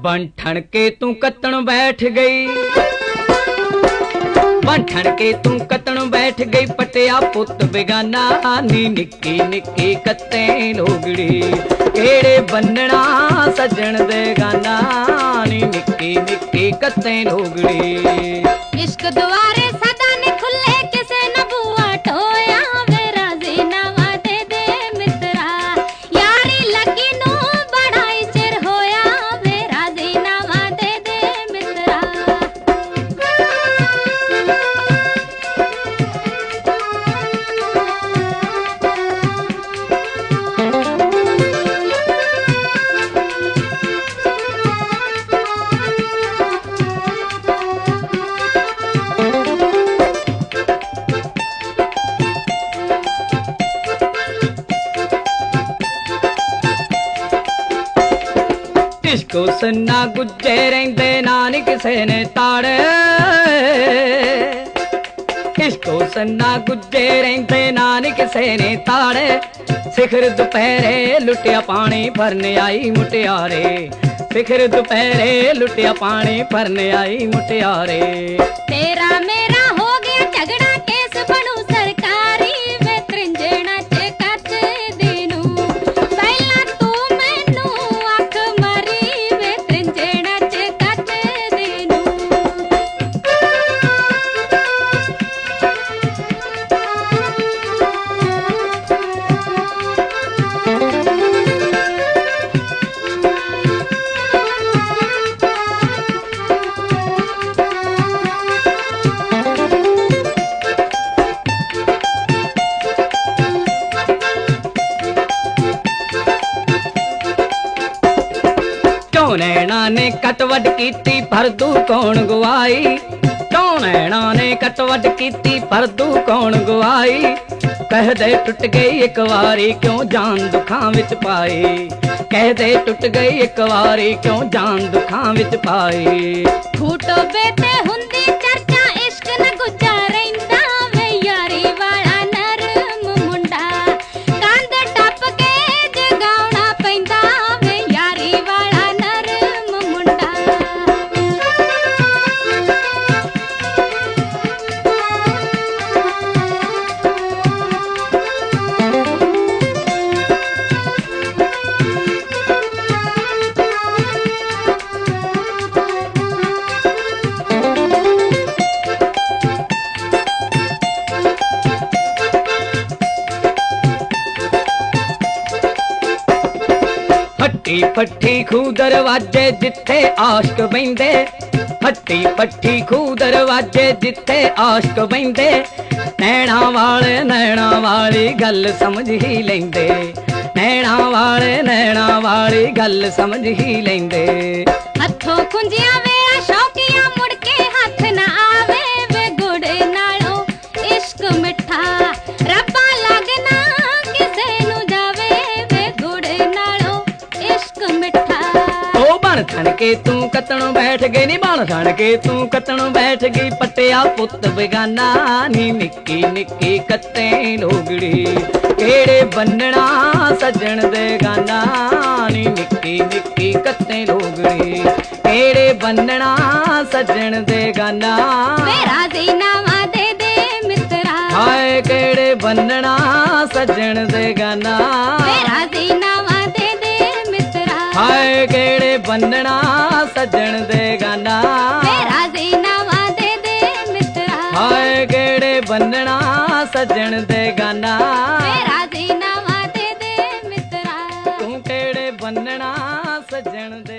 बन ठण के तू कतण बैठ गई, बन ठण के तू कतण बैठ गई, पटिया पुत बेगाना नी निक्की निक्की कत्ते लोगड़ी, केड़े बनना सजन दे गाना नी निक्की निक्की कत्ते लोगड़ी। इश्क द्वारे सदा ने खुले किसे न बुआ टोया, वे राजी नवा दे दे मित्रा, यारी लगी नू बढ़ाई चिर होया, वे राजी नवा दे दे मित्रा। इश्को सन्ना गुज्जे रहिंदे नानी किसे ने ताड़े, इश्को सन्ना गुज्जे रहिंदे नानी किसे ने ताड़े, सिखर दुपहरे लुटिया पानी भरने आई मुटियारे, सिखर दुपहरे लुटिया पानी भरने आई मुटियारे। तेरा मेरा हो गया झगड़ा केस बनू सरकारी, वे त्रिंजना च कच दिनू, पहला तू मैनू अख मरी, वे त्रिंजना च कच दिनू। क्यों नैना ने कटवट कीती परदू कौन गवाई, क्यों नैना ने कटवट कीती परदू कौन गवाई, कह दे टुट गई एक वारी क्यों जान दुखां विच पाई, कह दे टुट गई एक वारी क्यों जान दुखां विच पाई। फूटो बेते हुंदी चर्चा इश्क न गुज्जा रहिंदा, वे यारी वाला नरम मुंडा, कंध टप के जगाउणा पैंदा, वे यारी वाला नरम मुंडा। फट्टी फट्टी खू दरवाजे जिथे आश्क बहिंदे, फट्टी फट्टी खू दरवाजे जिथे आश्क बहिंदे, नैना वाली गल समझ ही लेंदे, नैना वाली गल समझ ही लेंदे। हथों कुंजिया वे शौकिया मुड़ के हथ न आवे, वे गुड़ नालों इश्क मिठा, रब्बा लगना किसे नू जावे, वे गुड़ नालों इश्क मिठा। ओ बन ठण के तू कतणों बैठ गई नी, बन ठण के तू कतणों बैठ गई, पटिया पुत बेगाना नी निक्की निक्की कत्ते लोगड़ी, केड़े बनना सजन दे गाना नी निक्की निक्की कत्ते लोगड़ी, केड़े बनना सजन दे गाना, वे राजी नवा दे दे मित्रा, हाय केड़े बनना सजन दे गाना, वे राजी नवा दे दे मित्रा, हाय केड़े बनना सजन दे गाना, वे राजी नवा दे दे मित्रा, हाय केड़े बनना सजन दे गाना, वे राजी नवा दे दे मित्रा। तू केड़े बनना सजन